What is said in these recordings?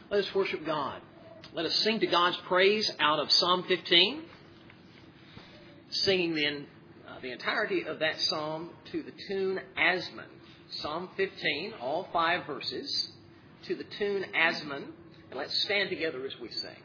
Let us worship God. Let us sing to God's praise out of Psalm 15. Singing then the entirety of that psalm to the tune Asman. Psalm 15, all 5 verses, to the tune Asman. And let's stand together as we sing.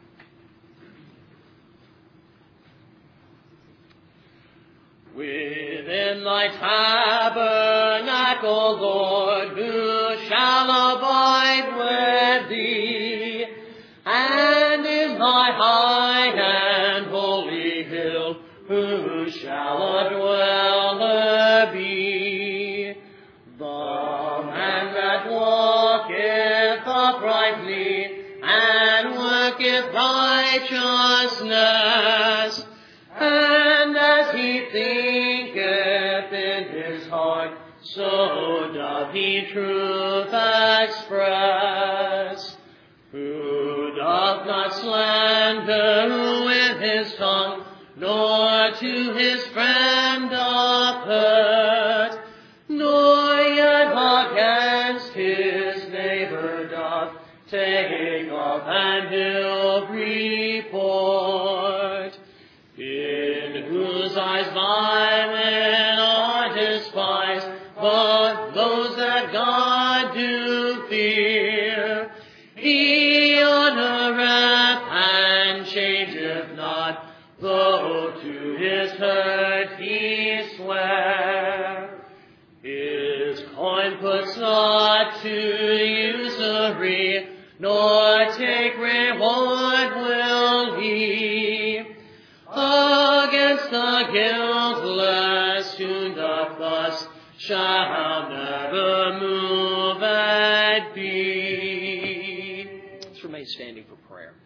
Within thy tabernacle, Lord, who shall abide with thee? And in thy high and holy hill, who shall a dweller be? The man that walketh uprightly and worketh righteousness, and as he thinketh in his heart, so doth he truth express. Who doth not slander with his tongue, nor to his friend doth hurt, nor yet against his neighbor doth take up an ill report. In whose eyes violent are despised, but those that God do fear, he honoureth and changeth not, though to his hurt he swear. His coin puts not to usury, nor take reward will he. Against the guiltless who doth thus shall never move and be. Let's remain standing for prayer.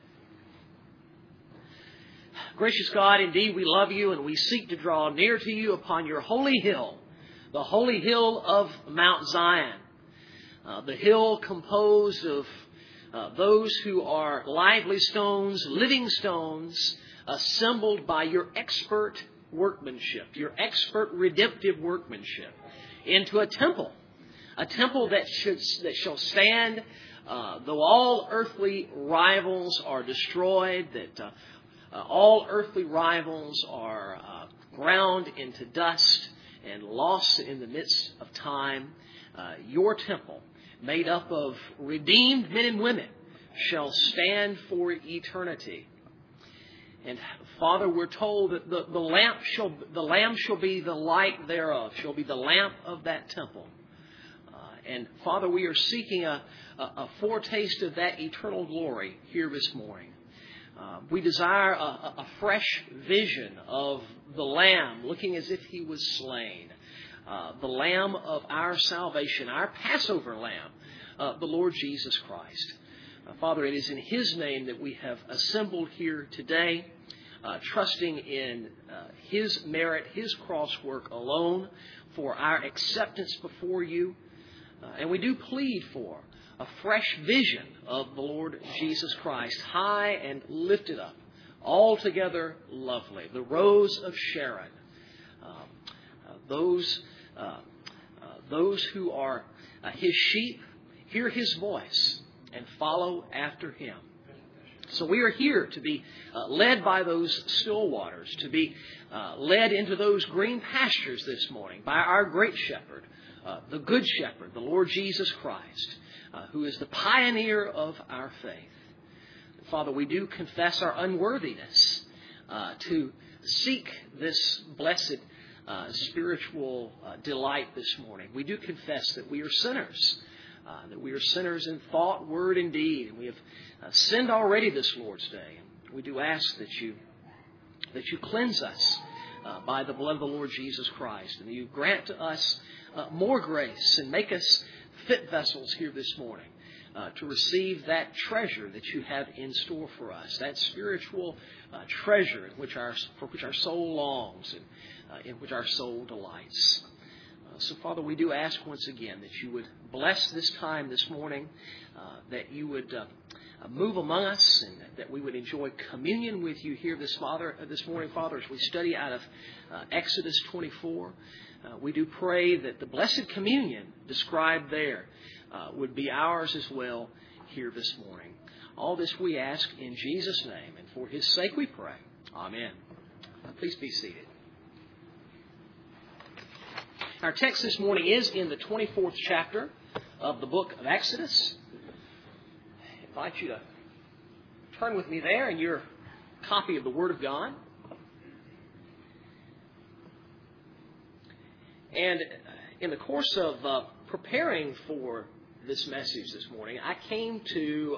Gracious God, indeed we love you and we seek to draw near to you upon your holy hill, the holy hill of Mount Zion, the hill composed of those who are lively stones, living stones, assembled by your expert workmanship, your expert redemptive workmanship, into a temple that shall stand, though all earthly rivals are destroyed, that all earthly rivals are ground into dust and lost in the midst of time. Your temple, made up of redeemed men and women, shall stand for eternity. And Father, we're told that the Lamb shall be the light thereof, shall be the lamp of that temple. And Father, we are seeking a foretaste of that eternal glory here this morning. We desire a fresh vision of the Lamb looking as if he was slain. The Lamb of our salvation, our Passover Lamb, the Lord Jesus Christ. Father, it is in his name that we have assembled here today, trusting in his merit, his cross work alone for our acceptance before you. And we do plead for a fresh vision of the Lord Jesus Christ, high and lifted up, altogether lovely, the rose of Sharon. Those who are his sheep hear his voice and follow after him. So we are here to be led by those still waters, to be led into those green pastures this morning by our great shepherd, the good shepherd, the Lord Jesus Christ, who is the pioneer of our faith. Father, we do confess our unworthiness to seek this blessed spiritual delight this morning. We do confess that we are sinners. That we are sinners in thought, word, and deed. And we have sinned already this Lord's Day. We do ask that you cleanse us by the blood of the Lord Jesus Christ. And that you grant to us more grace and make us fit vessels here this morning to receive that treasure that you have in store for us. That spiritual treasure for which our soul longs and in which our soul delights. So, Father, we do ask once again that you would bless this time this morning, that you would move among us, and that we would enjoy communion with you here this morning, Father, as we study out of Exodus 24. We do pray that the blessed communion described there would be ours as well here this morning. All this we ask in Jesus' name, and for His sake we pray. Amen. Please be seated. Our text this morning is in the 24th chapter of the book of Exodus. I invite you to turn with me there in your copy of the Word of God. And in the course of preparing for this message this morning, I came to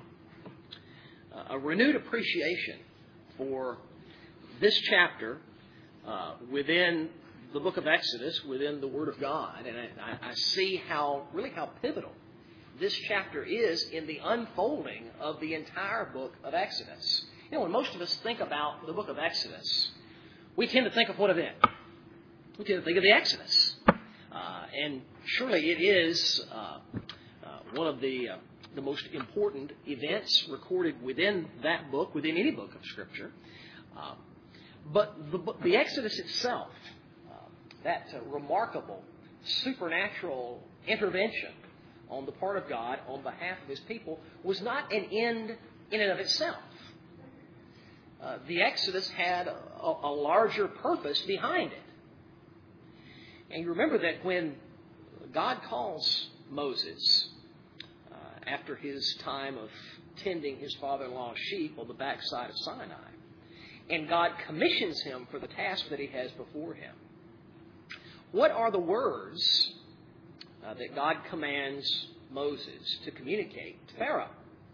a renewed appreciation for this chapter within the book of Exodus, within the Word of God. And I see how pivotal this chapter is in the unfolding of the entire book of Exodus. You know, when most of us think about the book of Exodus, we tend to think of what event? We tend to think of the Exodus. And surely it is one of the most important events recorded within that book, within any book of Scripture. But the Exodus itself, that remarkable supernatural intervention on the part of God on behalf of His people, was not an end in and of itself. The Exodus had a larger purpose behind it. And you remember that when God calls Moses, after his time of tending his father-in-law's sheep on the backside of Sinai, and God commissions him for the task that He has before him, what are the words that God commands Moses to communicate to Pharaoh?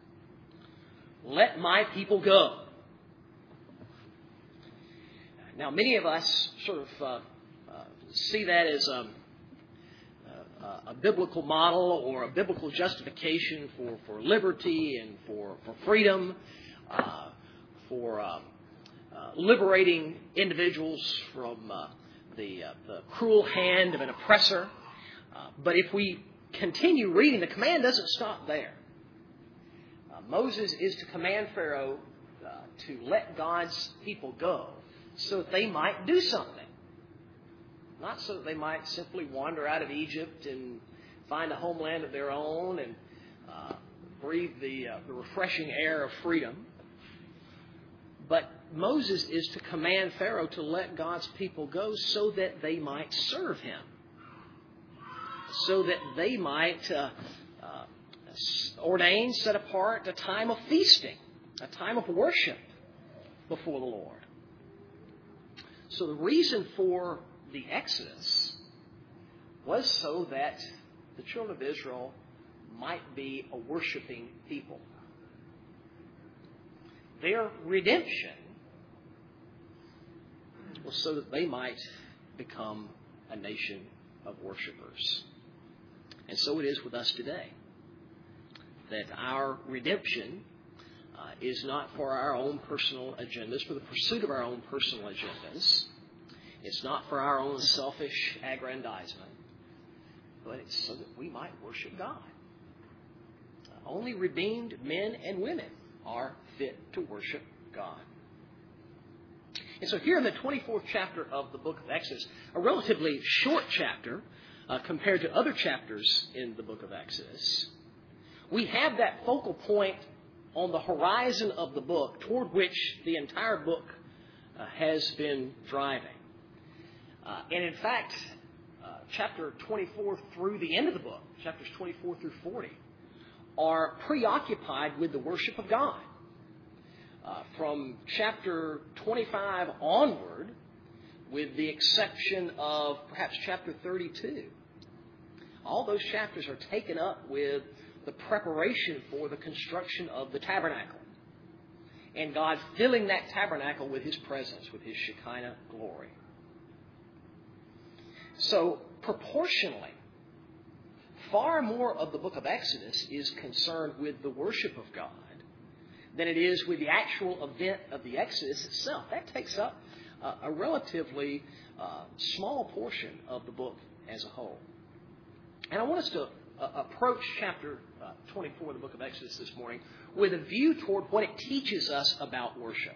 Let my people go. Now, many of us sort of see that as a biblical model or a biblical justification for liberty and for freedom, for liberating individuals from the cruel hand of an oppressor. But if we continue reading, the command doesn't stop there. Moses is to command Pharaoh to let God's people go so that they might do something. Not so that they might simply wander out of Egypt and find a homeland of their own and breathe the refreshing air of freedom. But Moses is to command Pharaoh to let God's people go so that they might serve him. So that they might ordain, set apart a time of feasting, a time of worship before the Lord. So the reason for the Exodus was so that the children of Israel might be a worshiping people. Their redemption was so that they might become a nation of worshipers. And so it is with us today, that our redemption is not for our own personal agendas, for the pursuit of our own personal agendas. It's not for our own selfish aggrandizement, but it's so that we might worship God. Only redeemed men and women are fit to worship God. And so here in the 24th chapter of the book of Exodus, a relatively short chapter compared to other chapters in the book of Exodus, we have that focal point on the horizon of the book toward which the entire book has been driving. And in fact, chapter 24 through the end of the book, chapters 24 through 40, are preoccupied with the worship of God. From chapter 25 onward, with the exception of perhaps chapter 32, all those chapters are taken up with the preparation for the construction of the tabernacle. And God filling that tabernacle with His presence, with His Shekinah glory. So, proportionally, far more of the book of Exodus is concerned with the worship of God than it is with the actual event of the Exodus itself. That takes up a relatively small portion of the book as a whole. And I want us to approach chapter 24 of the book of Exodus this morning with a view toward what it teaches us about worship.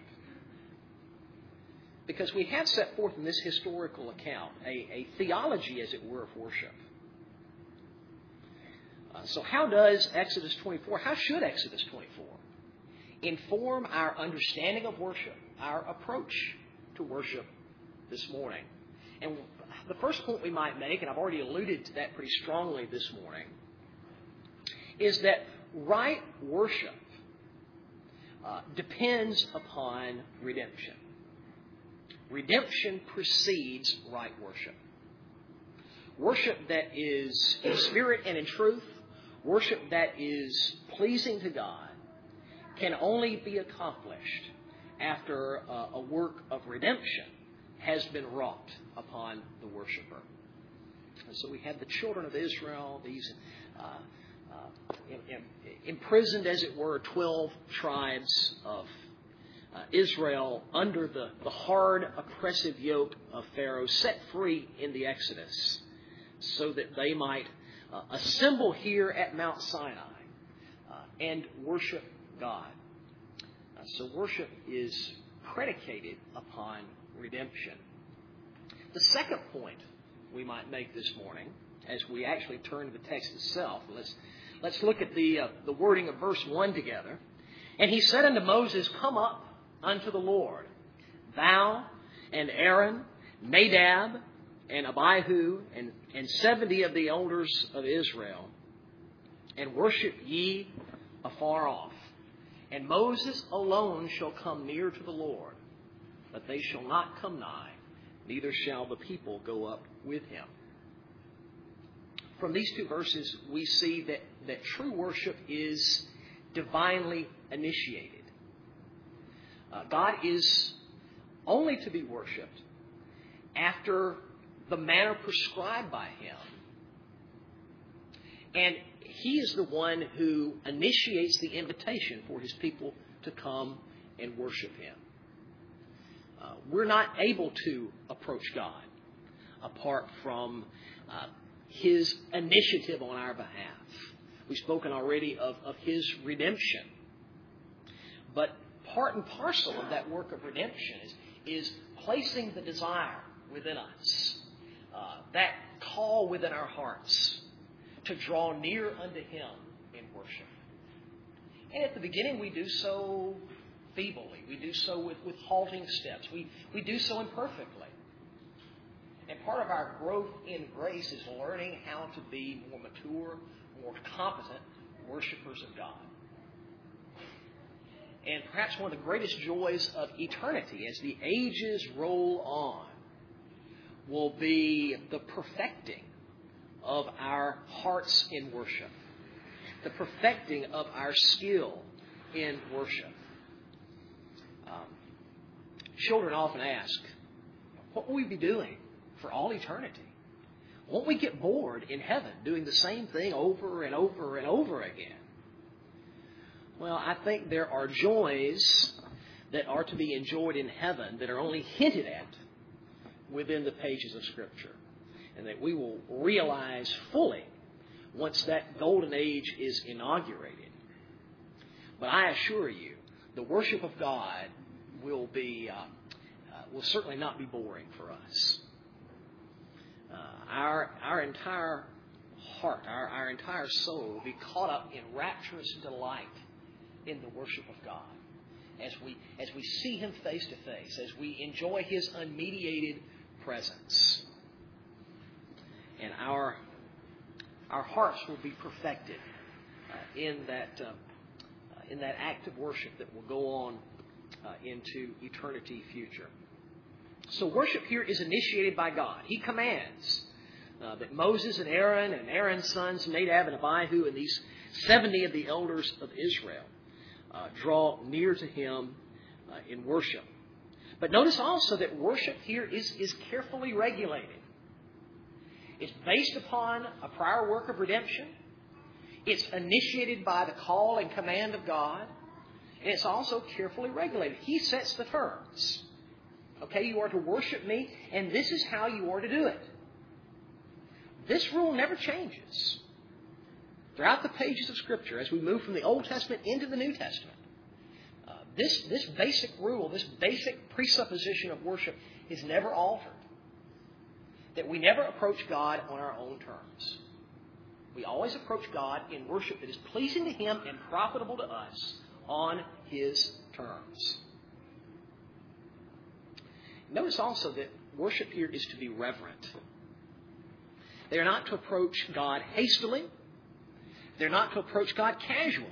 Because we have set forth in this historical account a theology, as it were, of worship. So how does Exodus 24, how should Exodus 24 inform our understanding of worship, our approach to worship this morning? And the first point we might make, and I've already alluded to that pretty strongly this morning, is that right worship depends upon redemption. Redemption precedes right worship. Worship that is in spirit and in truth, worship that is pleasing to God, can only be accomplished after a work of redemption has been wrought upon the worshiper. And so we have the children of Israel, these imprisoned, as it were, 12 tribes of Israel under the hard, oppressive yoke of Pharaoh, set free in the Exodus so that they might assemble here at Mount Sinai and worship God. So worship is predicated upon redemption. The second point we might make this morning, as we actually turn to the text itself, let's look at the wording of verse 1 together. And he said unto Moses, Come up unto the Lord, thou and Aaron, Nadab and Abihu, and 70 of the elders of Israel, and worship ye afar off. And Moses alone shall come near to the Lord, but they shall not come nigh, neither shall the people go up with him. From these two verses, we see that true worship is divinely initiated. God is only to be worshipped after the manner prescribed by him. And he is the one who initiates the invitation for his people to come and worship him. We're not able to approach God apart from his initiative on our behalf. We've spoken already of his redemption. But part and parcel of that work of redemption is placing the desire within us, that call within our hearts to draw near unto him in worship. And at the beginning we do so feebly. We do so with halting steps. We do so imperfectly. And part of our growth in grace is learning how to be more mature, more competent worshipers of God. And perhaps one of the greatest joys of eternity as the ages roll on will be the perfecting of our hearts in worship, the perfecting of our skill in worship. Children often ask, what will we be doing for all eternity? Won't we get bored in heaven doing the same thing over and over and over again? Well, I think there are joys that are to be enjoyed in heaven that are only hinted at within the pages of Scripture, and that we will realize fully once that golden age is inaugurated. But I assure you, the worship of God will certainly not be boring for us. Our entire heart, our entire soul will be caught up in rapturous delight in the worship of God as we see him face to face, as we enjoy his unmediated presence. And our hearts will be perfected in that act of worship that will go on into eternity future. So worship here is initiated by God. He commands that Moses and Aaron's sons, Nadab and Abihu, and these 70 of the elders of Israel draw near to him in worship. But notice also that worship here is carefully regulated. It's based upon a prior work of redemption. It's initiated by the call and command of God. And it's also carefully regulated. He sets the terms. Okay, you are to worship me, and this is how you are to do it. This rule never changes. Throughout the pages of Scripture, as we move from the Old Testament into the New Testament, this basic rule, this basic presupposition of worship is never altered. That we never approach God on our own terms. We always approach God in worship that is pleasing to Him and profitable to us on His terms. Notice also that worship here is to be reverent. They are not to approach God hastily. They're not to approach God casually.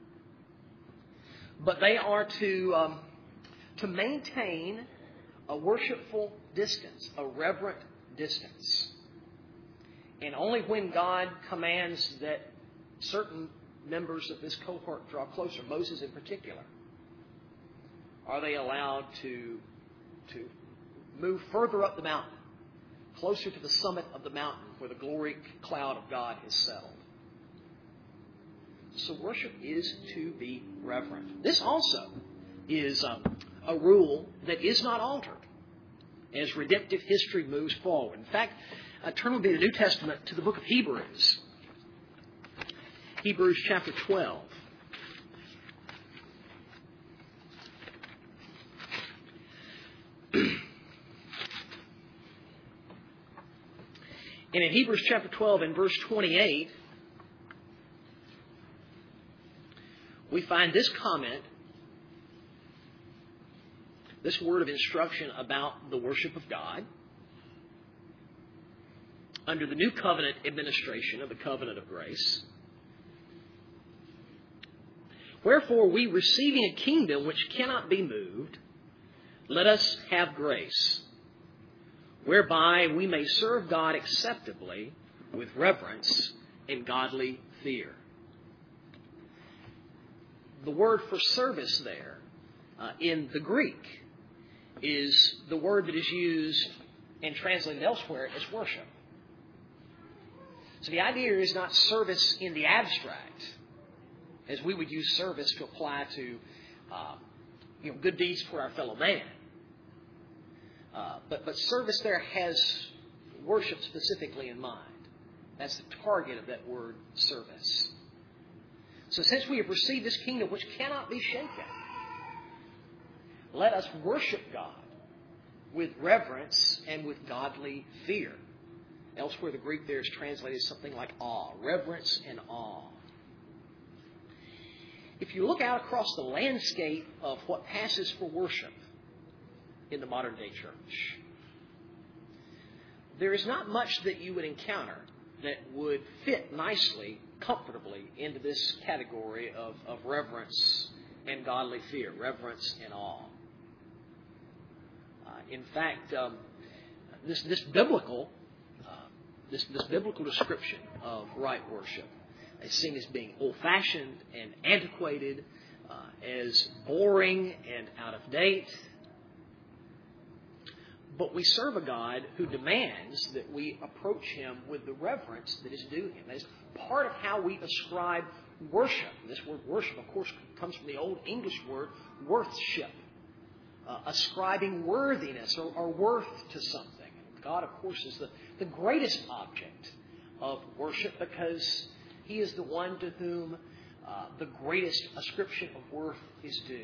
But they are to maintain a worshipful distance, a reverent distance. And only when God commands that certain members of this cohort draw closer, Moses in particular, are they allowed to move further up the mountain, closer to the summit of the mountain where the glory cloud of God is settled. So worship is to be reverent. This also is a rule that is not altered as redemptive history moves forward. In fact, turn with me in the New Testament to the book of Hebrews. Hebrews chapter 12. And in Hebrews chapter 12 and verse 28, we find this comment, this word of instruction about the worship of God under the new covenant administration of the covenant of grace. Wherefore, we receiving a kingdom which cannot be moved, let us have grace, whereby we may serve God acceptably with reverence and godly fear. The word for service there in the Greek is the word that is used and translated elsewhere as worship. So the idea is not service in the abstract, as we would use service to apply to good deeds for our fellow man. But service there has worship specifically in mind. That's the target of that word, service. So since we have received this kingdom which cannot be shaken, let us worship God with reverence and with godly fear. Elsewhere, the Greek there is translated something like awe, reverence and awe. If you look out across the landscape of what passes for worship in the modern day church, there is not much that you would encounter that would fit nicely, comfortably into this category of reverence and godly fear, reverence and awe. In fact, this biblical description of right worship is seen as being old-fashioned and antiquated, as boring and out of date. But we serve a God who demands that we approach Him with the reverence that is due Him. That is part of how we ascribe worship. This word worship, of course, comes from the Old English word worthship, ascribing worthiness or worth to something. God, of course, is the greatest object of worship because He is the one to whom the greatest ascription of worth is due.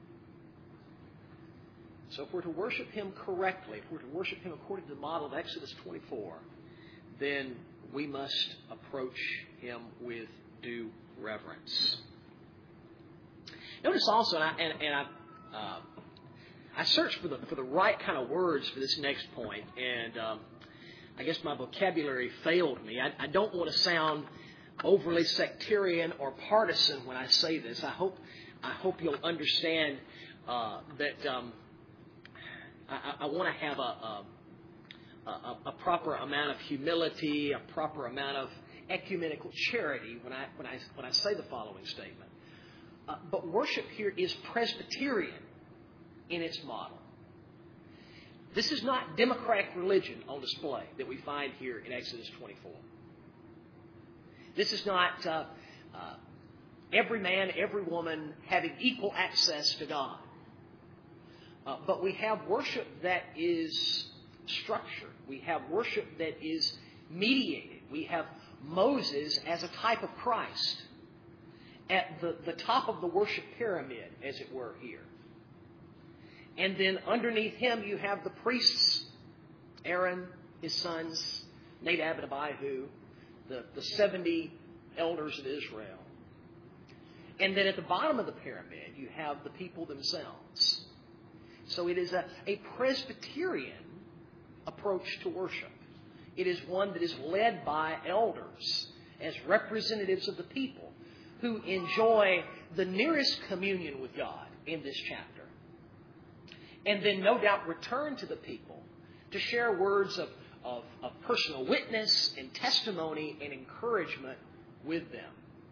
So if we're to worship Him correctly, if we're to worship Him according to the model of Exodus 24, then we must approach Him with due reverence. Notice also, I searched for the right kind of words for this next point, and I guess my vocabulary failed me. I don't want to sound overly sectarian or partisan when I say this. I hope you'll understand that I want to have a proper amount of humility, a proper amount of ecumenical charity when I say the following statement. But worship here is Presbyterian in its model. This is not democratic religion on display that we find here in Exodus 24. This is not every man, every woman having equal access to God. But we have worship that is structured. We have worship that is mediated. We have Moses as a type of Christ at the top of the worship pyramid, as it were, here. And then underneath him you have the priests, Aaron, his sons, Nadab and Abihu, the 70 elders of Israel. And then at the bottom of the pyramid, you have the people themselves. So it is a Presbyterian approach to worship. It is one that is led by elders as representatives of the people who enjoy the nearest communion with God in this chapter. And then no doubt return to the people to share words of personal witness and testimony and encouragement with them.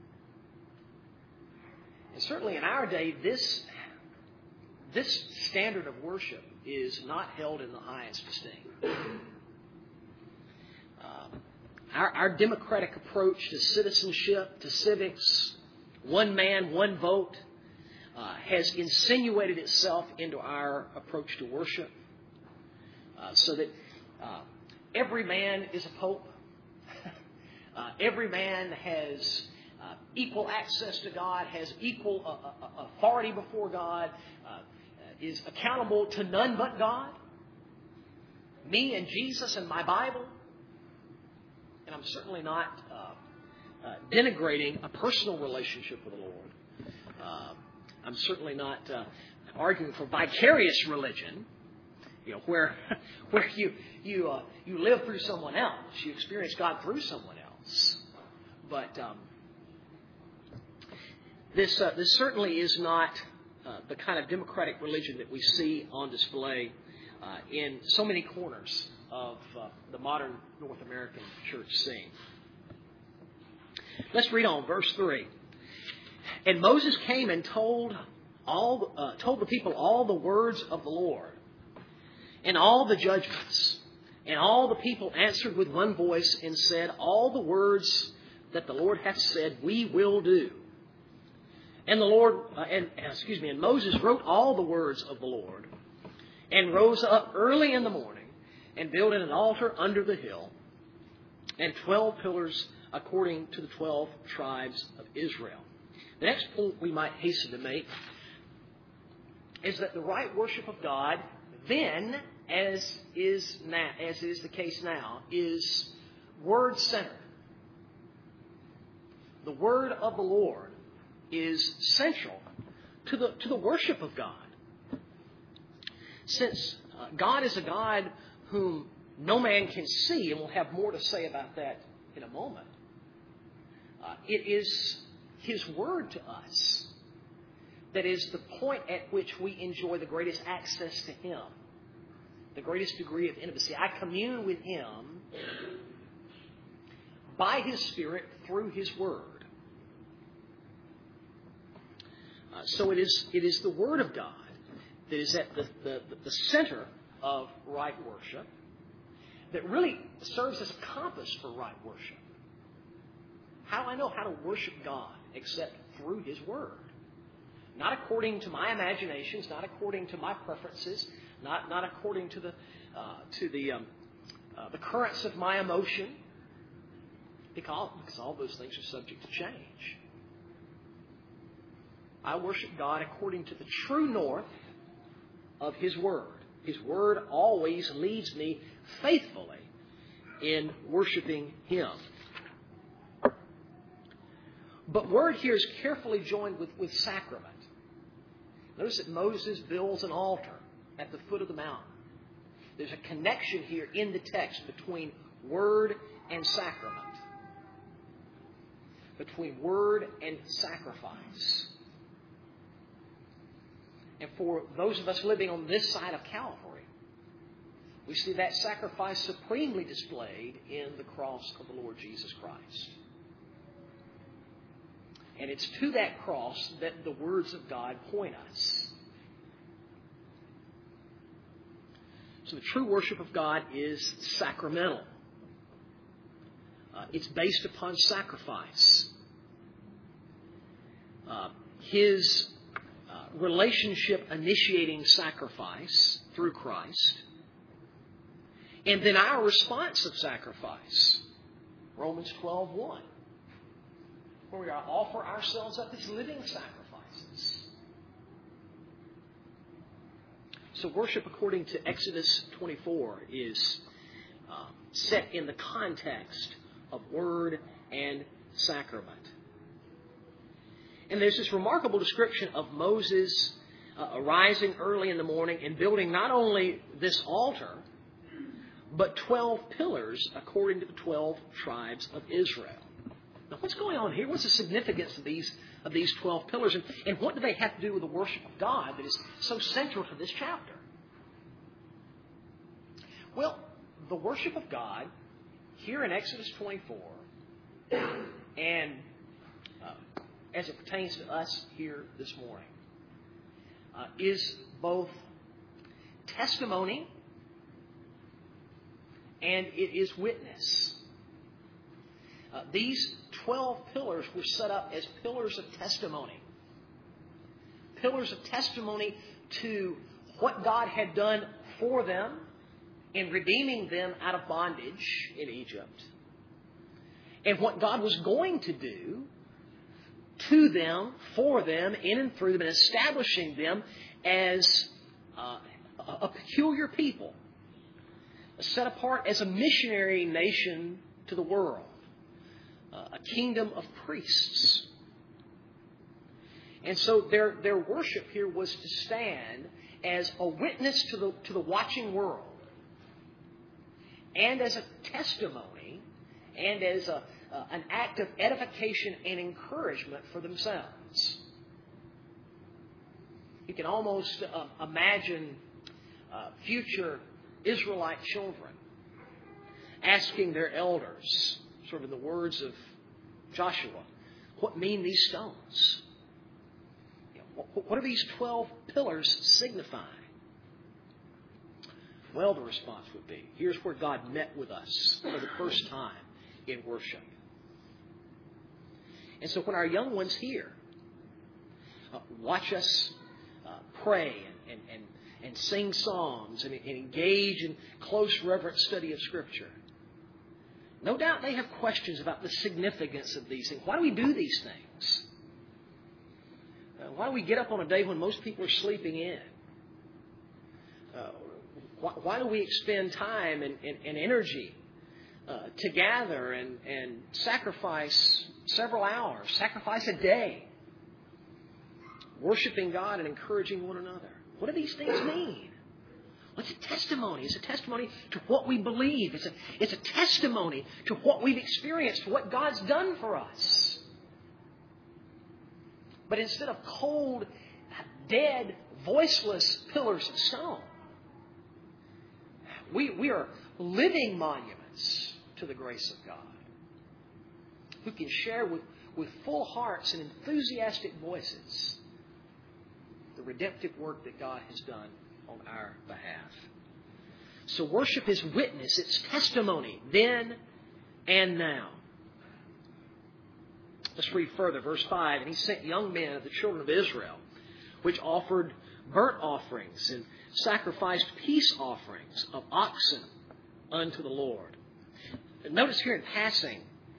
And certainly in our day, this standard of worship is not held in the highest esteem. Our democratic approach to citizenship, to civics, one man, one vote, has insinuated itself into our approach to worship, so that every man is a pope. Every man has equal access to God, has equal authority before God, is accountable to none but God. Me and Jesus and my Bible. And I'm certainly not denigrating a personal relationship with the Lord. I'm certainly not arguing for vicarious religion, where you live through someone else, you experience God through someone else. But this certainly is not the kind of democratic religion that we see on display in so many corners of the modern North American church scene. Let's read on, verse 3. And Moses came and told the people all the words of the Lord and all the judgments. And all the people answered with one voice and said, all the words that the Lord hath said, we will do. And and Moses wrote all the words of the Lord and rose up early in the morning and built an altar under the hill and 12 pillars according to the 12 tribes of Israel. The next point we might hasten to make is that the right worship of God then, as is the case now, is word-centered. The word of the Lord is central to the worship of God. Since God is a God whom no man can see, and we'll have more to say about that in a moment, it is His word to us that is the point at which we enjoy the greatest access to Him, the greatest degree of intimacy. I commune with Him by His Spirit through His word. So it is the Word of God that is at the center of right worship, that really serves as a compass for right worship. How do I know how to worship God except through His Word? Not according to my imaginations, not according to my preferences, not according to the currents of my emotion, because all those things are subject to change. I worship God according to the true north of His Word. His Word always leads me faithfully in worshiping Him. But word here is carefully joined with sacrament. Notice that Moses builds an altar at the foot of the mountain. There's a connection here in the text between word and sacrament, between word and sacrifice. And for those of us living on this side of Calvary, we see that sacrifice supremely displayed in the cross of the Lord Jesus Christ. And it's to that cross that the words of God point us. So the true worship of God is sacramental. It's based upon sacrifice. His relationship initiating sacrifice through Christ. And then our response of sacrifice. Romans 12:1. Where we offer ourselves up as living sacrifices. So worship according to Exodus 24 is set in the context of word and sacrament. And there's this remarkable description of Moses arising early in the morning and building not only this altar, but 12 pillars according to the 12 tribes of Israel. Now, what's going on here? What's the significance of these 12 pillars? And what do they have to do with the worship of God that is so central to this chapter? Well, the worship of God here in Exodus 24 and as it pertains to us here this morning is both testimony and it is witness. These 12 pillars were set up as pillars of testimony. Pillars of testimony to what God had done for them in redeeming them out of bondage in Egypt, and what God was going to do to them, for them, in and through them, and establishing them as a peculiar people, set apart as a missionary nation to the world, a kingdom of priests. And so their worship here was to stand as a witness to the watching world, and as a testimony, and as an act of edification and encouragement for themselves. You can almost imagine future Israelite children asking their elders, sort of in the words of Joshua, what mean these stones? What do these 12 pillars signify? Well, the response would be, here's where God met with us for the first time in worship. And so when our young ones here watch us pray and sing songs and engage in close reverent study of Scripture, no doubt they have questions about the significance of these things. Why do we do these things? Why do we get up on a day when most people are sleeping in? Why do we expend time and energy to gather and sacrifice several hours, sacrifice a day, worshiping God and encouraging one another? What do these things mean? Well, it's a testimony. It's a testimony to what we believe. It's a testimony to what we've experienced, to what God's done for us. But instead of cold, dead, voiceless pillars of stone, we are living monuments to the grace of God, who can share with full hearts and enthusiastic voices the redemptive work that God has done on our behalf. So worship is witness, it's testimony, then and now. Let's read further, verse 5. And he sent young men of the children of Israel, which offered burnt offerings and sacrificed peace offerings of oxen unto the Lord. Notice here in passing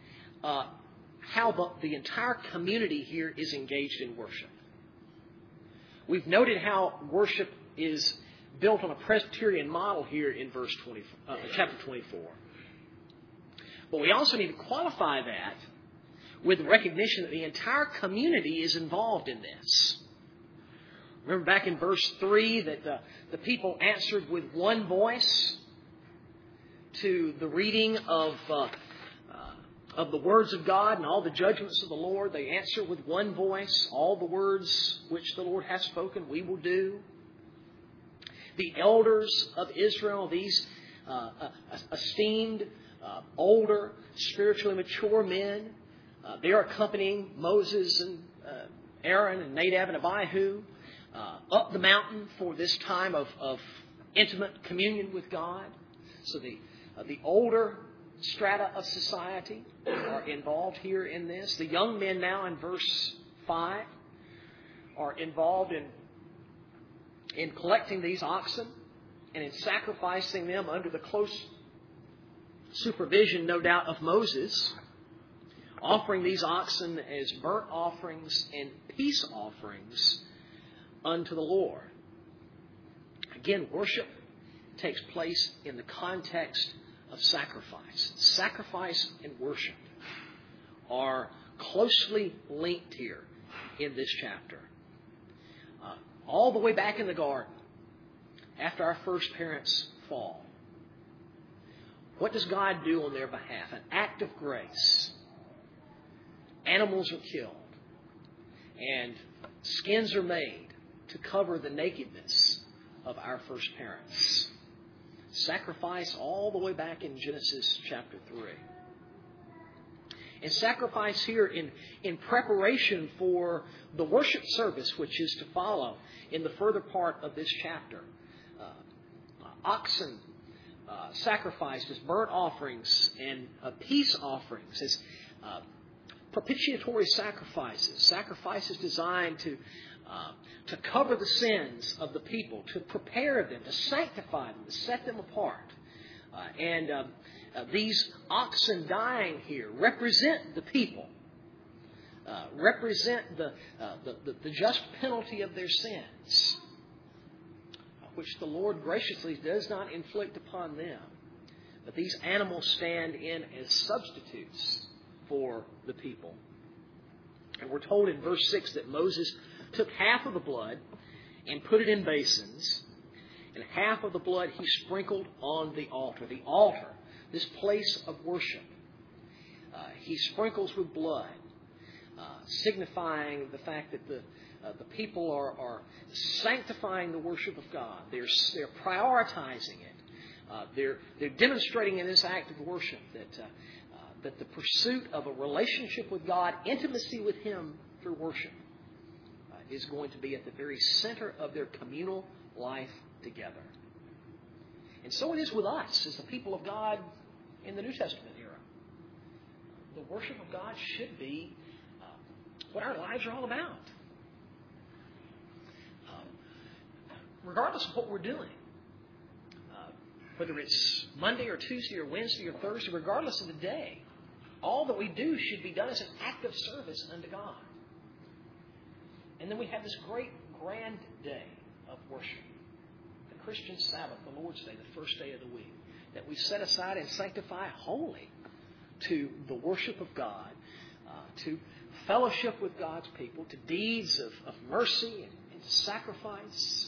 how the entire community here is engaged in worship. We've noted how worship is built on a Presbyterian model here in chapter 24. But we also need to qualify that with the recognition that the entire community is involved in this. Remember back in verse 3 that the people answered with one voice to the reading of the words of God and all the judgments of the Lord. They answer with one voice, all the words which the Lord hath spoken we will do. The elders of Israel, these esteemed, older, spiritually mature men, they are accompanying Moses and Aaron and Nadab and Abihu up the mountain for this time of intimate communion with God. So the older strata of society are involved here in this. The young men now in verse 5 are involved in collecting these oxen and in sacrificing them under the close supervision, no doubt, of Moses, offering these oxen as burnt offerings and peace offerings unto the Lord. Again, worship takes place in the context of sacrifice. Sacrifice and worship are closely linked here in this chapter. All the way back in the garden, after our first parents fall, what does God do on their behalf? An act of grace. Animals are killed, and skins are made to cover the nakedness of our first parents. Sacrifice all the way back in Genesis chapter 3. And sacrifice here in preparation for the worship service which is to follow in the further part of this chapter. Oxen sacrificed as burnt offerings and peace offerings, as propitiatory sacrifices, sacrifices designed to cover the sins of the people, to prepare them, to sanctify them, to set them apart. These oxen dying here represent the people, represent the just penalty of their sins, which the Lord graciously does not inflict upon them. But these animals stand in as substitutes for the people. And we're told in verse 6 that Moses took half of the blood and put it in basins, and half of the blood he sprinkled on the altar. The altar, this place of worship, he sprinkles with blood, signifying the fact that the people are sanctifying the worship of God. They're prioritizing it. They're demonstrating in this act of worship that the pursuit of a relationship with God, intimacy with Him through worship, is going to be at the very center of their communal life together. And so it is with us as the people of God in the New Testament era. The worship of God should be what our lives are all about. Regardless of what we're doing, whether it's Monday or Tuesday or Wednesday or Thursday, regardless of the day, all that we do should be done as an act of service unto God. And then we have this great, grand day of worship. The Christian Sabbath, the Lord's Day, the first day of the week, that we set aside and sanctify wholly to the worship of God, to fellowship with God's people, to deeds of mercy and sacrifice.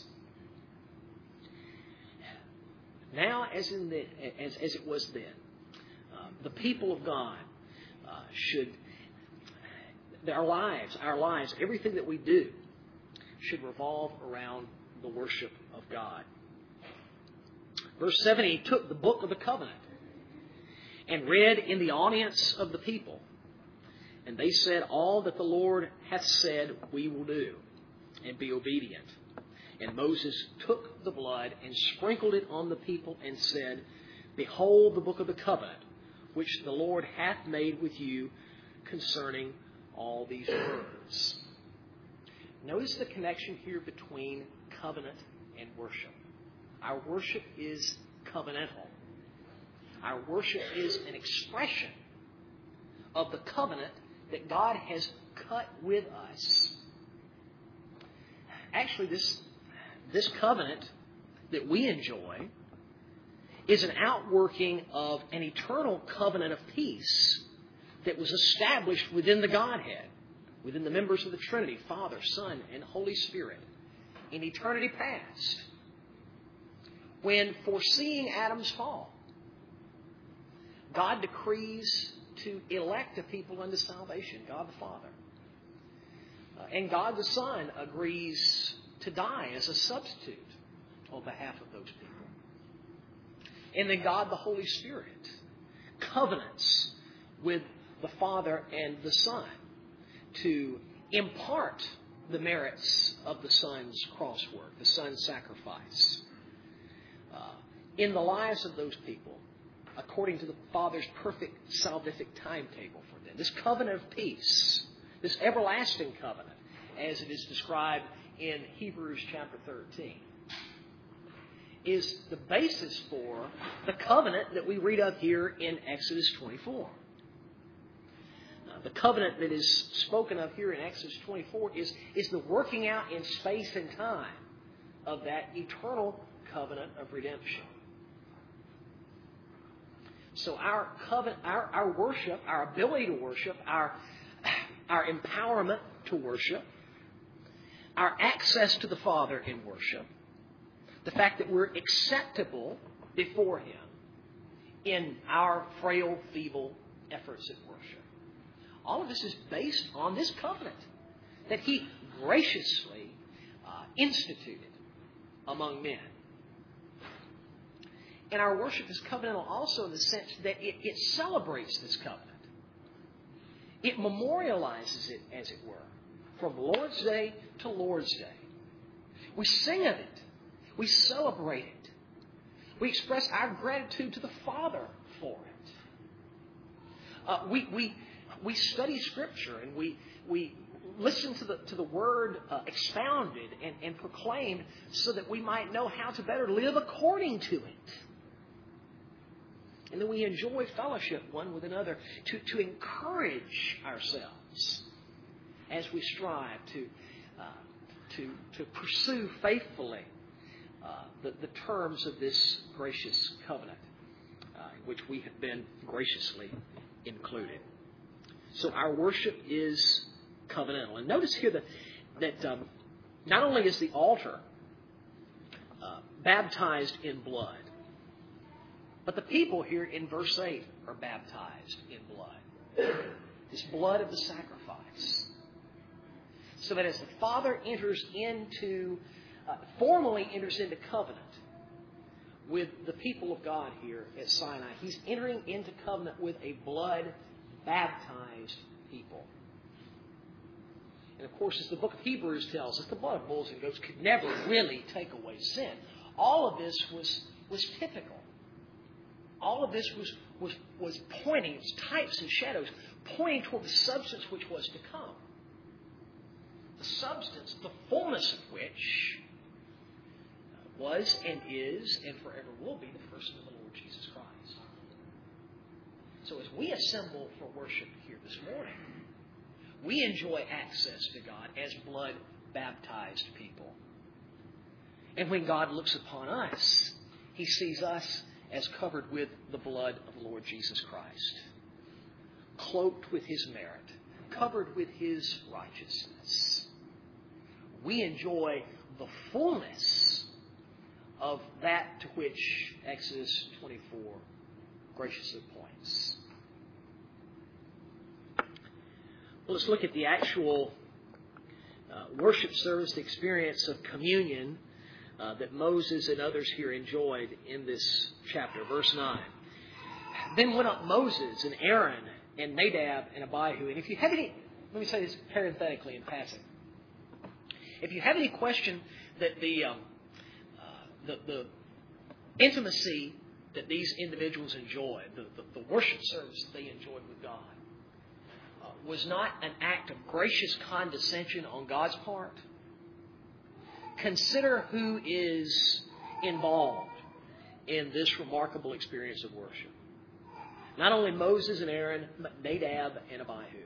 Now, as it was then, the people of God should, our lives, everything that we do should revolve around the worship of God. Verse 7, he took the book of the covenant and read in the audience of the people. And they said, all that the Lord hath said we will do, and be obedient. And Moses took the blood and sprinkled it on the people and said, behold the book of the covenant, which the Lord hath made with you concerning all these words. Notice the connection here between covenant and worship. Our worship is covenantal. Our worship is an expression of the covenant that God has cut with us. Actually, this covenant that we enjoy is an outworking of an eternal covenant of peace that was established within the Godhead, within the members of the Trinity, Father, Son, and Holy Spirit, in eternity past, when, foreseeing Adam's fall, God decrees to elect a people unto salvation, God the Father. And God the Son agrees to die as a substitute on behalf of those people. And then God the Holy Spirit covenants with the Father and the Son to impart the merits of the Son's cross work, the Son's sacrifice, in the lives of those people, according to the Father's perfect salvific timetable for them. This covenant of peace, this everlasting covenant, as it is described in Hebrews chapter 13, is the basis for the covenant that we read of here in Exodus 24. The covenant that is spoken of here in Exodus 24 is the working out in space and time of that eternal covenant of redemption. So our covenant, our worship, our ability to worship, our empowerment to worship, our access to the Father in worship, the fact that we're acceptable before Him in our frail, feeble efforts at worship. All of this is based on this covenant that He graciously instituted among men. And our worship is covenantal also in the sense that it celebrates this covenant. It memorializes it, as it were, from Lord's Day to Lord's Day. We sing of it. We celebrate it. We express our gratitude to the Father for it. We study Scripture and we listen to the Word expounded and proclaimed so that we might know how to better live according to it. And then we enjoy fellowship one with another to encourage ourselves as we strive to pursue faithfully the terms of this gracious covenant in which we have been graciously included. So our worship is covenantal. And notice here that not only is the altar baptized in blood, but the people here in verse 8 are baptized in blood. This blood of the sacrifice. So that as the Father formally enters into covenant with the people of God here at Sinai, He's entering into covenant with a blood-baptized people. And of course, as the book of Hebrews tells us, the blood of bulls and goats could never really take away sin. All of this was typical. All of this was pointing, its types and shadows, pointing toward the substance which was to come. The substance, the fullness of which was and is and forever will be the person of the Lord Jesus Christ. So as we assemble for worship here this morning, we enjoy access to God as blood-baptized people. And when God looks upon us, He sees us as covered with the blood of the Lord Jesus Christ, cloaked with His merit, covered with His righteousness. We enjoy the fullness of that to which Exodus 24 graciously points. Well, let's look at the actual worship service, the experience of communion that Moses and others here enjoyed in this chapter. Verse 9. Then went up Moses and Aaron and Nadab and Abihu. And if you have any, let me say this parenthetically in passing. If you have any question that the intimacy that these individuals enjoyed, the worship service that they enjoyed with God, was not an act of gracious condescension on God's part, consider who is involved in this remarkable experience of worship. Not only Moses and Aaron, but Nadab and Abihu.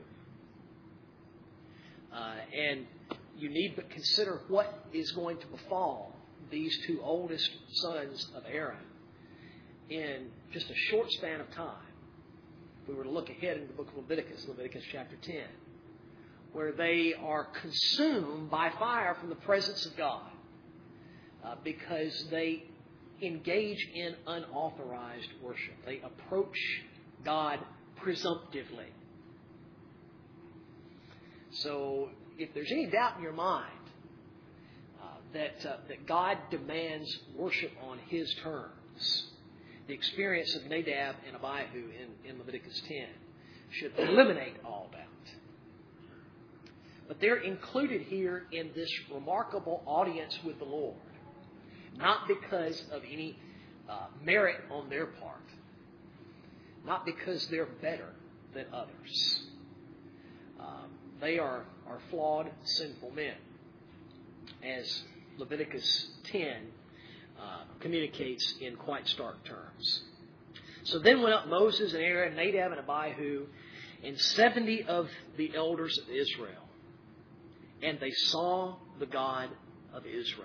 And you need but consider what is going to befall these two oldest sons of Aaron in just a short span of time. If we were to look ahead in the book of Leviticus chapter 10, where they are consumed by fire from the presence of God because they engage in unauthorized worship. They approach God presumptively. So if there's any doubt in your mind that God demands worship on His terms, the experience of Nadab and Abihu in Leviticus 10 should eliminate all doubt. But they're included here in this remarkable audience with the Lord, not because of any merit on their part, not because they're better than others. They are flawed, sinful men, as Leviticus 10 communicates in quite stark terms. So then went up Moses and Aaron, Nadab and Abihu, and 70 of the elders of Israel. And they saw the God of Israel.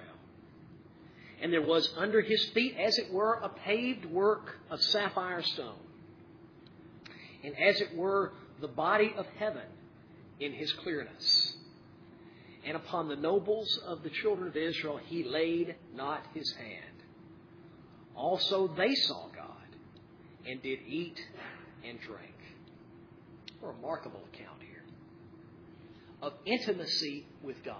And there was under His feet, as it were, a paved work of sapphire stone, and as it were the body of heaven in his clearness. And upon the nobles of the children of Israel he laid not his hand. Also they saw God, and did eat and drink. A remarkable account here of intimacy with God.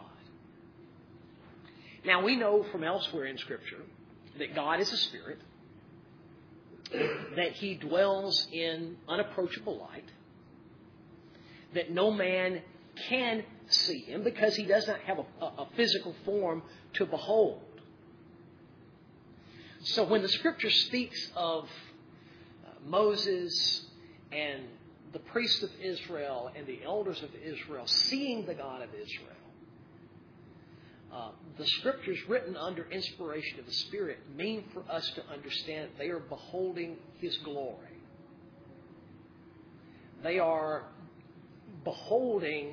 Now we know from elsewhere in Scripture that God is a spirit, that he dwells in unapproachable light, that no man can see him because he does not have a physical form to behold. So when the Scripture speaks of Moses and the priests of Israel and the elders of Israel seeing the God of Israel, the Scriptures written under inspiration of the Spirit mean for us to understand they are beholding his glory. They are beholding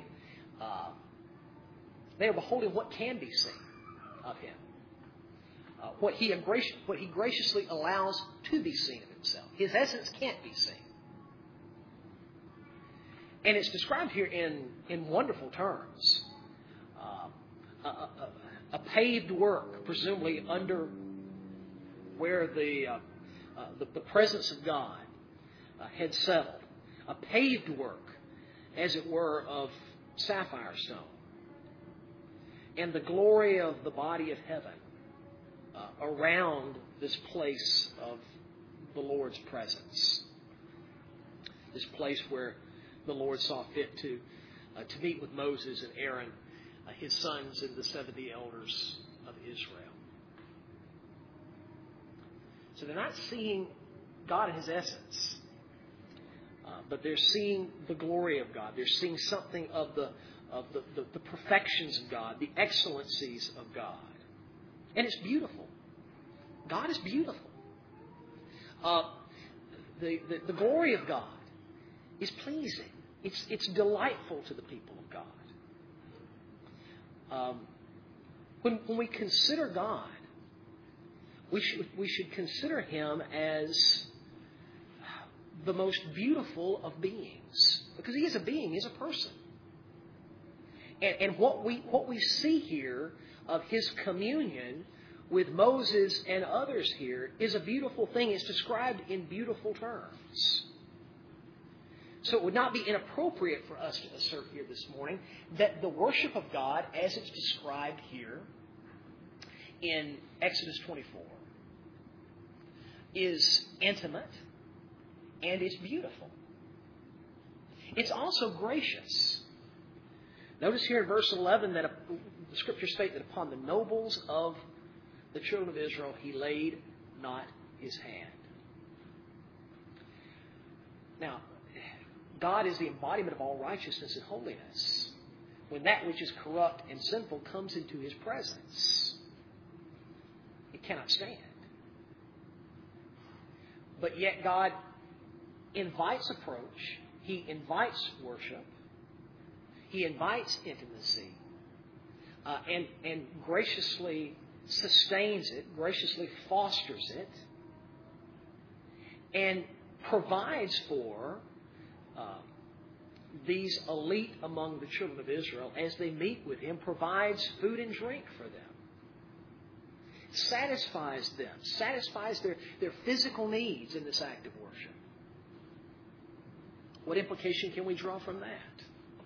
what can be seen of him. What he graciously allows to be seen of himself. His essence can't be seen. And it's described here in wonderful terms. A paved work, presumably under where the presence of God had settled. A paved work, as it were, of sapphire stone. And the glory of the body of heaven around this place of the Lord's presence. This place where the Lord saw fit to meet with Moses and Aaron, his sons and the 70 elders of Israel. So they're not seeing God in his essence, but they're seeing the glory of God. They're seeing something of the perfections of God, the excellencies of God. And it's beautiful. God is beautiful. The glory of God is pleasing. It's delightful to the people of God. When we consider God, we should consider him as the most beautiful of beings, because he is a being, he is a person. And what we see here of his communion with Moses and others here is a beautiful thing. It's described in beautiful terms. So it would not be inappropriate for us to assert here this morning that the worship of God, as it's described here in Exodus 24, is intimate and it's beautiful. It's also gracious. Notice here in verse 11 that the Scriptures state that upon the nobles of the children of Israel he laid not his hand. Now, God is the embodiment of all righteousness and holiness. When that which is corrupt and sinful comes into his presence, it cannot stand. But yet God invites approach. He invites worship. He invites intimacy. And graciously sustains it, graciously fosters it, and provides for these elite among the children of Israel as they meet with him, provides food and drink for them, satisfies them, satisfies their physical needs in this act of worship. What implication can we draw from that?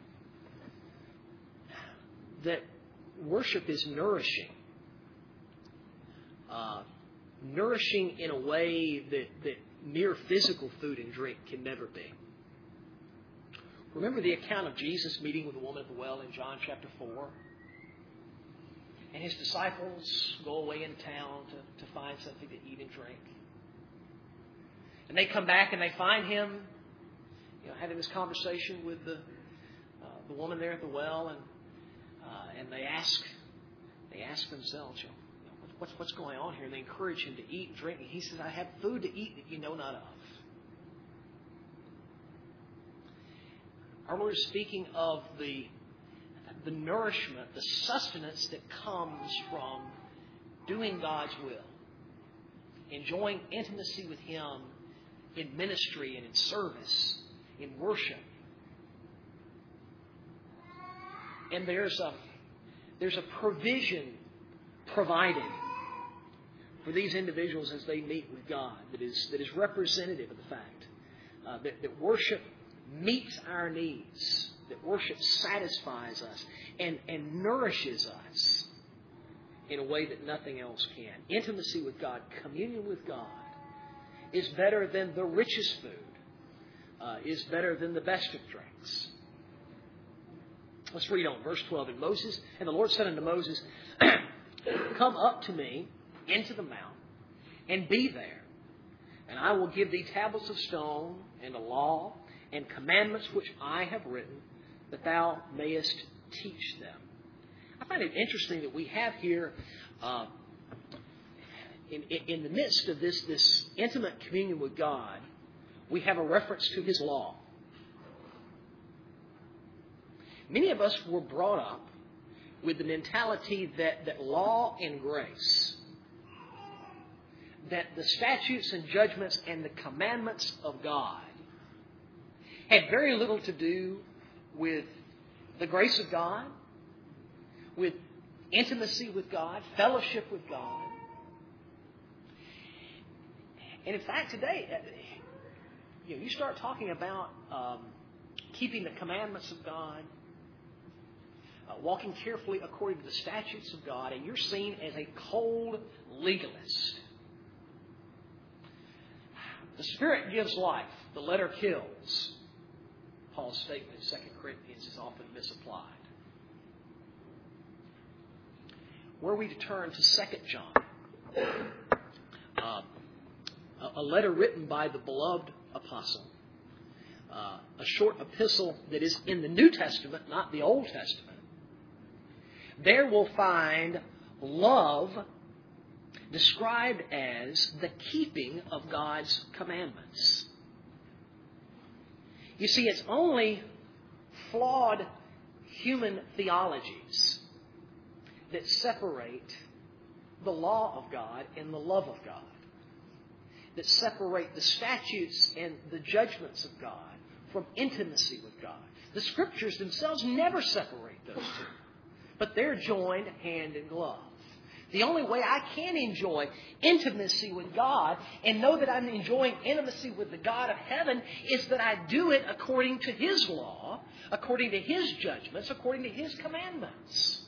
That worship is nourishing. Nourishing in a way that mere physical food and drink can never be. Remember the account of Jesus meeting with the woman at the well in John chapter 4? And his disciples go away in town to find something to eat and drink. And they come back and they find him, having this conversation with the woman there at the well, and they ask themselves, what's going on here? And they encourage him to eat and drink. And he says, I have food to eat that you know not of. Our Lord is speaking of the nourishment, the sustenance that comes from doing God's will, enjoying intimacy with him in ministry and in service, in worship. And there's a provision provided for these individuals as they meet with God that is representative of the fact that worship meets our needs, that worship satisfies us and nourishes us in a way that nothing else can. Intimacy with God, communion with God, is better than the richest food, is better than the best of drinks. Let's read on, verse 12. And the Lord said unto Moses, Come up to me into the mount, and be there. And I will give thee tablets of stone, and a law, and commandments which I have written, that thou mayest teach them. I find it interesting that we have here, in the midst of this intimate communion with God, we have a reference to His law. Many of us were brought up with the mentality that law and grace, that the statutes and judgments and the commandments of God had very little to do with the grace of God, with intimacy with God, fellowship with God. And in fact, today, you start talking about keeping the commandments of God, walking carefully according to the statutes of God, and you're seen as a cold legalist. The Spirit gives life. The letter kills. Paul's statement in 2 Corinthians is often misapplied. Were we to turn to 2 John, a letter written by the beloved apostle, a short epistle that is in the New Testament, not the Old Testament, there we'll find love described as the keeping of God's commandments. You see, it's only flawed human theologies that separate the law of God and the love of God, that separate the statutes and the judgments of God from intimacy with God. The Scriptures themselves never separate those two, but they're joined hand in glove. The only way I can enjoy intimacy with God and know that I'm enjoying intimacy with the God of heaven is that I do it according to His law, according to His judgments, according to His commandments.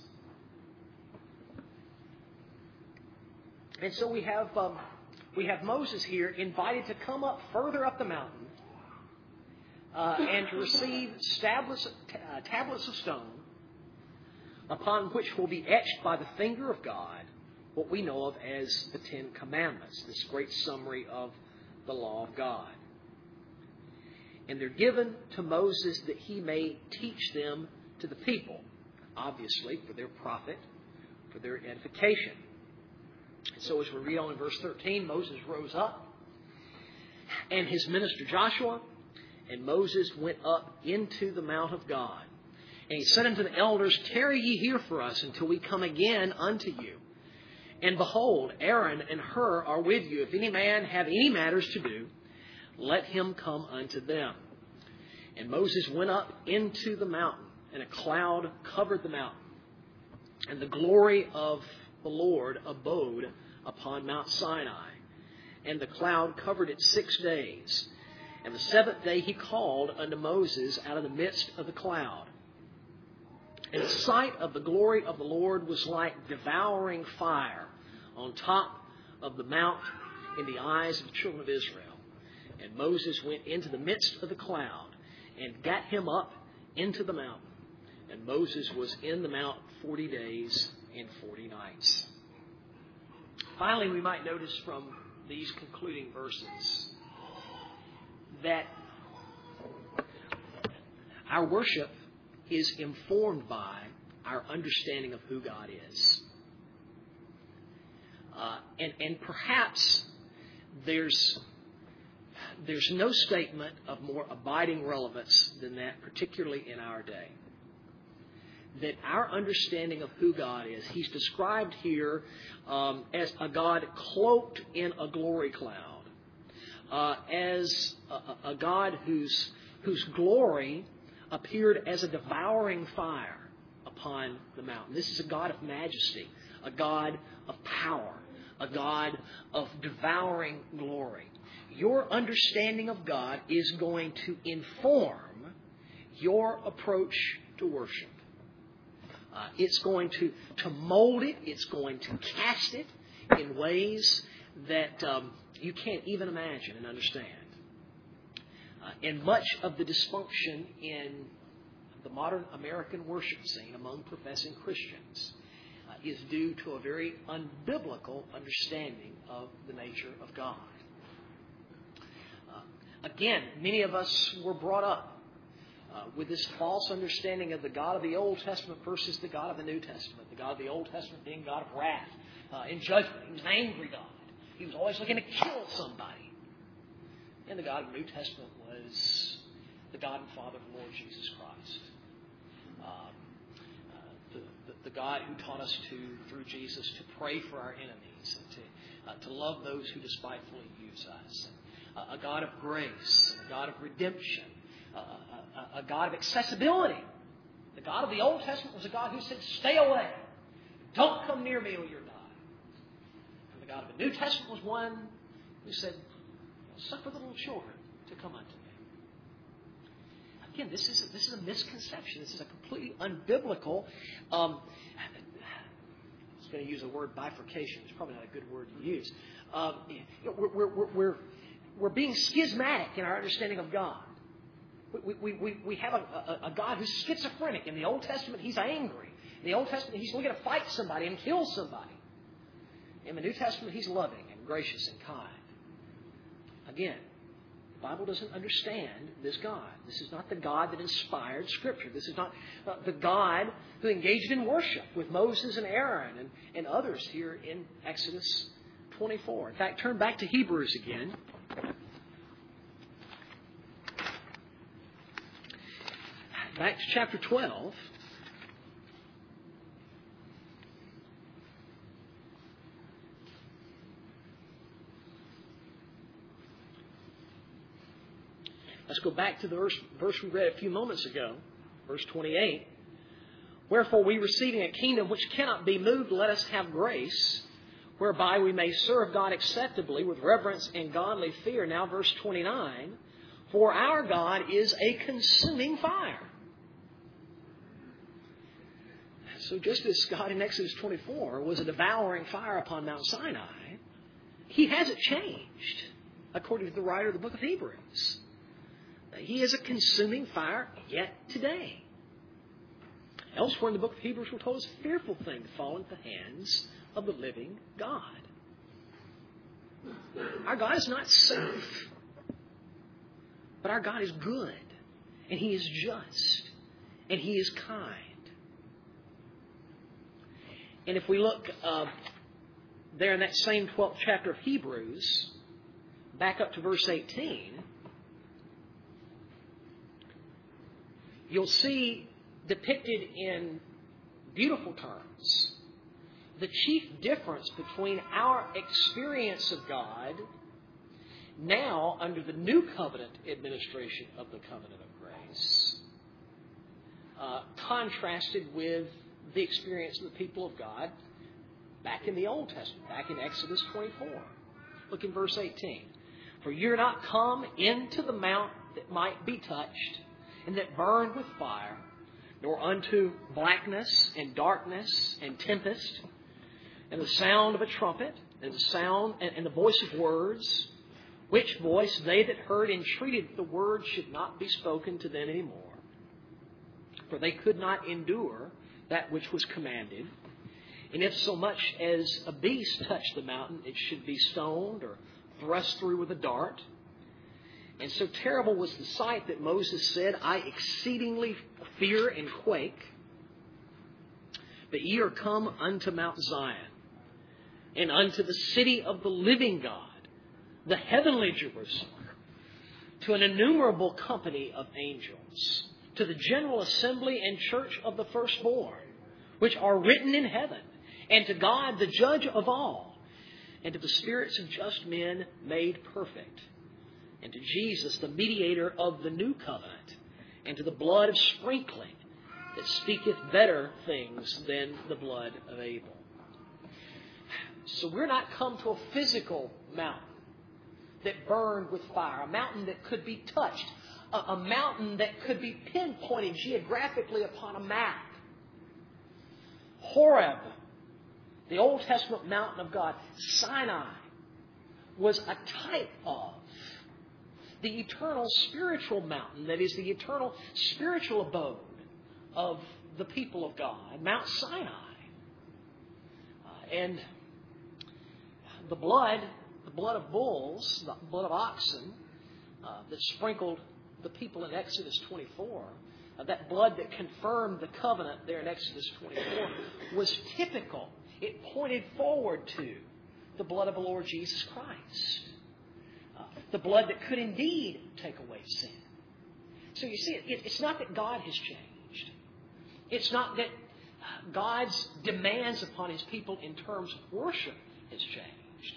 And so we have Moses here invited to come up further up the mountain and to receive tablets of stone, upon which will be etched by the finger of God what we know of as the Ten Commandments, this great summary of the law of God. And they're given to Moses that he may teach them to the people, obviously for their profit, for their edification. And so as we read on in verse 13, Moses rose up, and his minister Joshua, and Moses went up into the mount of God. And he said unto the elders, Tarry ye here for us until we come again unto you. And behold, Aaron and Hur are with you. If any man have any matters to do, let him come unto them. And Moses went up into the mountain, and a cloud covered the mountain. And the glory of the Lord abode upon Mount Sinai. And the cloud covered it 6 days. And the 7th day he called unto Moses out of the midst of the cloud. And the sight of the glory of the Lord was like devouring fire on top of the mount in the eyes of the children of Israel. And Moses went into the midst of the cloud and got him up into the mountain. And Moses was in the mount 40 days and 40 nights. Finally, we might notice from these concluding verses that our worship is informed by our understanding of who God is. And perhaps there's no statement of more abiding relevance than that, particularly in our day. That our understanding of who God is, He's described here as a God cloaked in a glory cloud, as a God whose whose glory appeared as a devouring fire upon the mountain. This is a God of majesty, a God of power, a God of devouring glory. Your understanding of God is going to inform your approach to worship. It's going to mold it. It's going to cast it in ways that you can't even imagine and understand. And much of the dysfunction in the modern American worship scene among professing Christians is due to a very unbiblical understanding of the nature of God. Again, many of us were brought up with this false understanding of the God of the Old Testament versus the God of the New Testament. The God of the Old Testament being God of wrath and judgment. He was an angry God. He was always looking to kill somebody. And the God of the New Testament was the God and Father of the Lord Jesus Christ. The God who taught us through Jesus, to pray for our enemies and to love those who despitefully use us. A God of grace, a God of redemption, a God of accessibility. The God of the Old Testament was a God who said, "Stay away. Don't come near me or you'll die." And the God of the New Testament was one who said, "Suffer the little children to come unto me." Again, this is a misconception. This is a completely unbiblical. I was going to use the word bifurcation. It's probably not a good word to use. We're being schismatic in our understanding of God. We have a God who's schizophrenic. In the Old Testament, He's angry. In the Old Testament, He's looking to fight somebody and kill somebody. In the New Testament, He's loving and gracious and kind. Again, the Bible doesn't understand this God. This is not the God that inspired Scripture. This is not the God who engaged in worship with Moses and Aaron and others here in Exodus 24. In fact, turn back to Hebrews again. Back to chapter 12. Let's go back to the verse we read a few moments ago, verse 28. "Wherefore we, receiving a kingdom which cannot be moved, let us have grace, whereby we may serve God acceptably with reverence and godly fear." Now verse 29. "For our God is a consuming fire." So just as God in Exodus 24 was a devouring fire upon Mount Sinai, He hasn't changed, according to the writer of the book of Hebrews. He is a consuming fire yet today. Elsewhere in the book of Hebrews, we're told it's a fearful thing to fall into the hands of the living God. Our God is not safe, but our God is good, and He is just, and He is kind. And if we look there in that same 12th chapter of Hebrews, back up to verse 18, you'll see depicted in beautiful terms the chief difference between our experience of God now under the new covenant administration of the covenant of grace, contrasted with the experience of the people of God back in the Old Testament, back in Exodus 24. Look in verse 18. "For you're not come into the mount that might be touched, and that burned with fire, nor unto blackness and darkness and tempest, and the sound of a trumpet, and the sound and the voice of words, which voice they that heard entreated that the word should not be spoken to them any more. For they could not endure that which was commanded. And if so much as a beast touched the mountain, it should be stoned or thrust through with a dart. And so terrible was the sight that Moses said, I exceedingly fear and quake. But ye are come unto Mount Zion, and unto the city of the living God, the heavenly Jerusalem, to an innumerable company of angels, to the general assembly and church of the firstborn, which are written in heaven, and to God the judge of all, and to the spirits of just men made perfect, and to Jesus, the mediator of the new covenant, and to the blood of sprinkling that speaketh better things than the blood of Abel. So we're not come to a physical mountain that burned with fire, a mountain that could be touched, a mountain that could be pinpointed geographically upon a map. Horeb, the Old Testament mountain of God, Sinai, was a type of the eternal spiritual mountain that is the eternal spiritual abode of the people of God, Mount Sinai. And the blood of bulls, the blood of oxen that sprinkled the people in Exodus 24, that blood that confirmed the covenant there in Exodus 24, was typical. It pointed forward to the blood of the Lord Jesus Christ. The blood that could indeed take away sin. So you see, it's not that God has changed. It's not that God's demands upon His people in terms of worship has changed.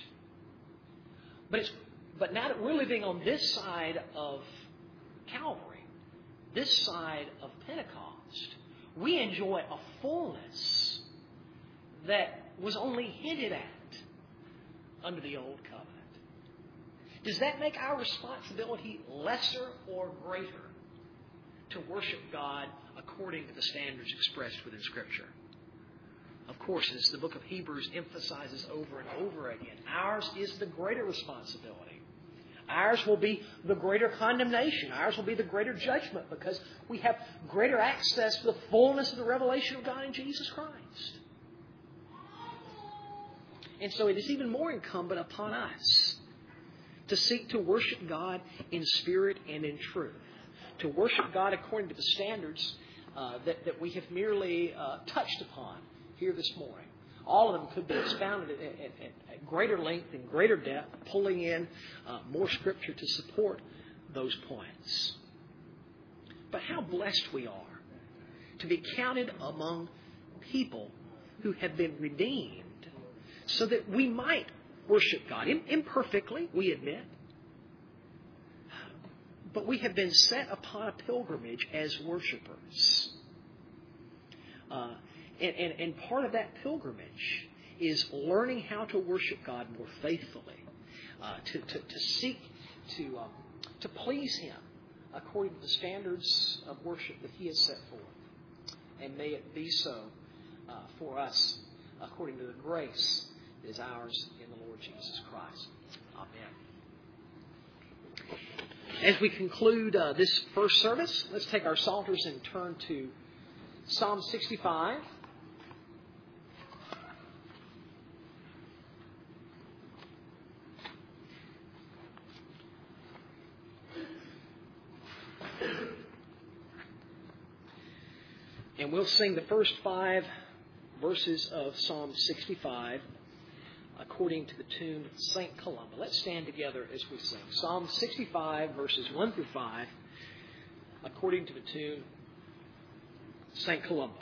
But now that we're living on this side of Calvary, this side of Pentecost, we enjoy a fullness that was only hinted at under the Old Covenant. Does that make our responsibility lesser or greater to worship God according to the standards expressed within Scripture? Of course, as the book of Hebrews emphasizes over and over again, ours is the greater responsibility. Ours will be the greater condemnation. Ours will be the greater judgment because we have greater access to the fullness of the revelation of God in Jesus Christ. And so it is even more incumbent upon us to seek to worship God in spirit and in truth. To worship God according to the standards that we have merely touched upon here this morning. All of them could be expounded at greater length and greater depth, pulling in more Scripture to support those points. But how blessed we are to be counted among people who have been redeemed so that we might worship God. Imperfectly, we admit. But we have been set upon a pilgrimage as worshipers. And part of that pilgrimage is learning how to worship God more faithfully, to seek to please Him according to the standards of worship that He has set forth. And may it be so for us according to the grace that is ours in the Lord Jesus Christ. Amen. As we conclude this first service, let's take our psalters and turn to Psalm 65. And we'll sing the first 5 verses of Psalm 65 according to the tune St. Columba. Let's stand together as we sing. Psalm 65 verses 1 through 5 according to the tune St. Columba.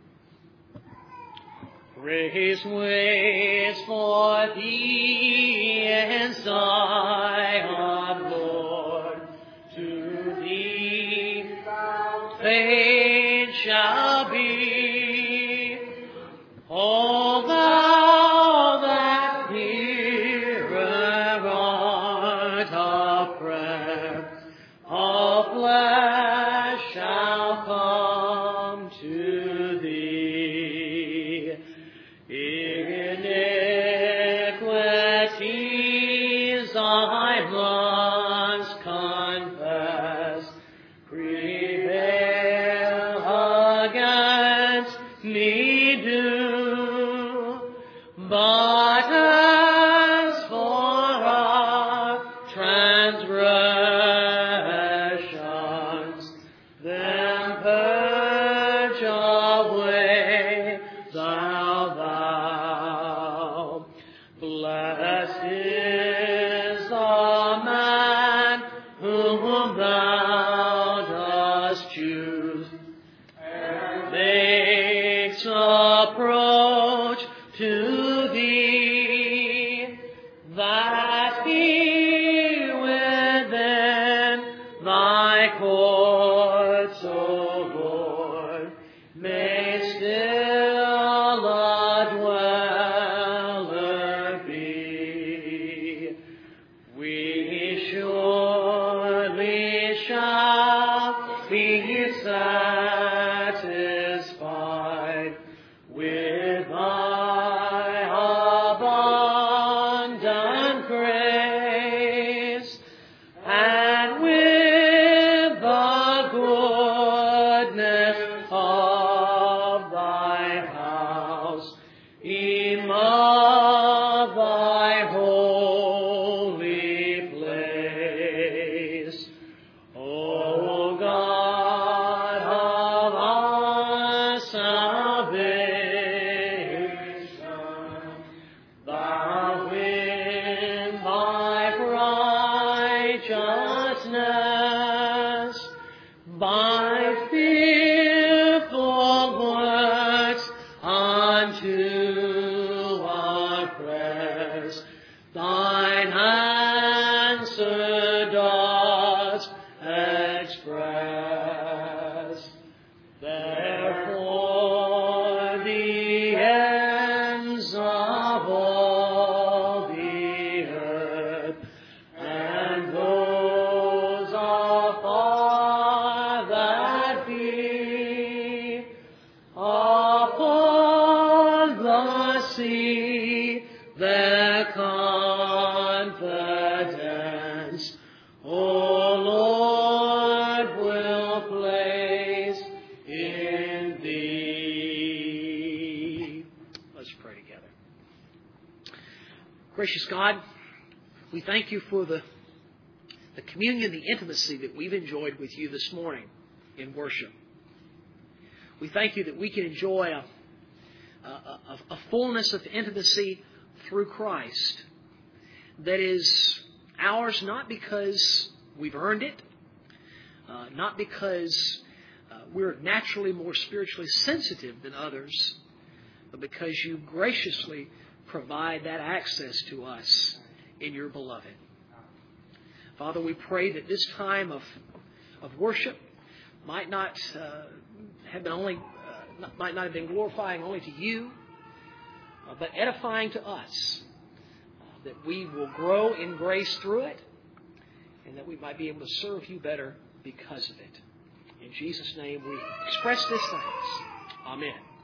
Praise waits for thee and Zion, Lord, to thee faith shall be. O thou that hearer art of prayer, all flesh shall come to thee. Iniquities I must confess, prevail against me do, but as for our transgressions, then purge away thou. Blessed is the man whom thou dost choose, and makes approach to thee, that he with dweller be. We surely shall be satisfied with thy abundant grace, and with the goodness of thy house, even of thy holy place. O God of our salvation, thou in thy righteousness, by fearful works unto our prayers, thine answer dost express. Therefore the ends of all the earth, and those afar that be, upon the sea their confidence, O Lord, will place in thee. Let's pray together. Gracious God, we thank you for the communion, the intimacy that we've enjoyed with you this morning in worship. We thank you that we can enjoy a fullness of intimacy through Christ that is ours not because we've earned it, not because we're naturally more spiritually sensitive than others, but because you graciously provide that access to us in your beloved. Father, we pray that this time of worship might not have been glorifying only to you, but edifying to us, that we will grow in grace through it, and that we might be able to serve you better because of it. In Jesus' name we express this thanks. Amen.